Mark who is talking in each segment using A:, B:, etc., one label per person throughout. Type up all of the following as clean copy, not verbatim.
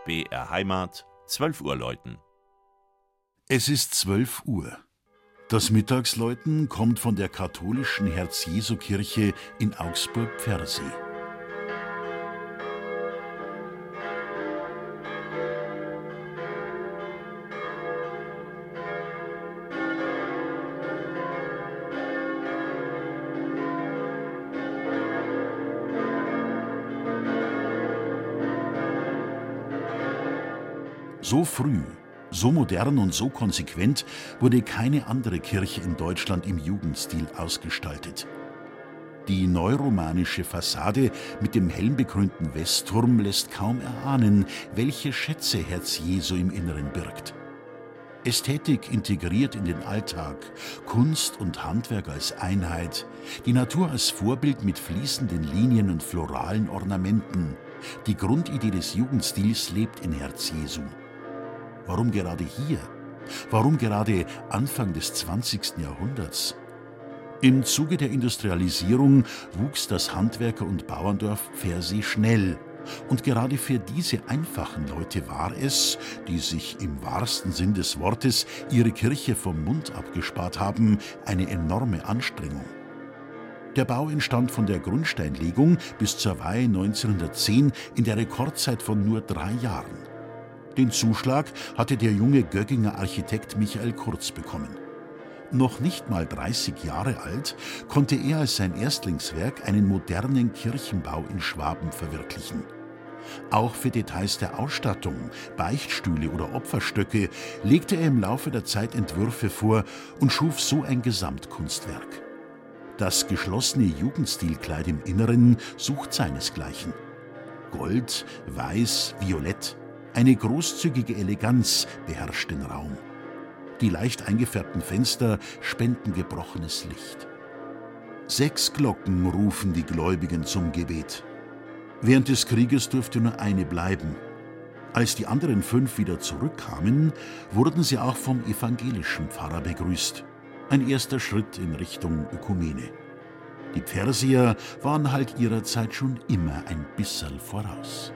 A: BR Heimat, 12 Uhr läuten.
B: Es ist 12 Uhr. Das Mittagsläuten kommt von der katholischen Herz-Jesu-Kirche in Augsburg-Pfersee. So früh, so modern und so konsequent wurde keine andere Kirche in Deutschland im Jugendstil ausgestaltet. Die neuromanische Fassade mit dem helmbekrönten Westturm lässt kaum erahnen, welche Schätze Herz Jesu im Inneren birgt. Ästhetik integriert in den Alltag, Kunst und Handwerk als Einheit, die Natur als Vorbild mit fließenden Linien und floralen Ornamenten. Die Grundidee des Jugendstils lebt in Herz Jesu. Warum gerade hier? Warum gerade Anfang des 20. Jahrhunderts? Im Zuge der Industrialisierung wuchs das Handwerker- und Bauerndorf Pfersee schnell. Und gerade für diese einfachen Leute war es, die sich im wahrsten Sinn des Wortes ihre Kirche vom Mund abgespart haben, eine enorme Anstrengung. Der Bau entstand von der Grundsteinlegung bis zur Weihe 1910 in der Rekordzeit von nur 3 Jahren. Den Zuschlag hatte der junge Gögginger Architekt Michael Kurz bekommen. Noch nicht mal 30 Jahre alt, konnte er als sein Erstlingswerk einen modernen Kirchenbau in Schwaben verwirklichen. Auch für Details der Ausstattung, Beichtstühle oder Opferstöcke legte er im Laufe der Zeit Entwürfe vor und schuf so ein Gesamtkunstwerk. Das geschlossene Jugendstilkleid im Inneren sucht seinesgleichen. Gold, Weiß, Violett. Eine großzügige Eleganz beherrscht den Raum. Die leicht eingefärbten Fenster spenden gebrochenes Licht. 6 Glocken rufen die Gläubigen zum Gebet. Während des Krieges durfte nur eine bleiben. Als die anderen 5 wieder zurückkamen, wurden sie auch vom evangelischen Pfarrer begrüßt. Ein erster Schritt in Richtung Ökumene. Die Pferseer waren halt ihrer Zeit schon immer ein bisserl voraus.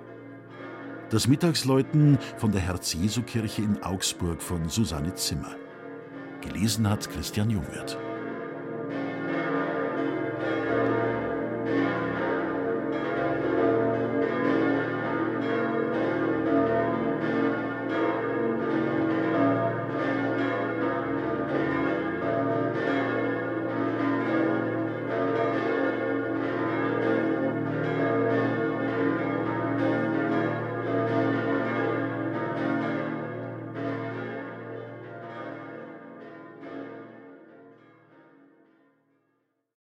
B: Das Mittagsläuten von der Herz-Jesu-Kirche in Augsburg von Susanne Zimmer. Gelesen hat Christian Jungwirth.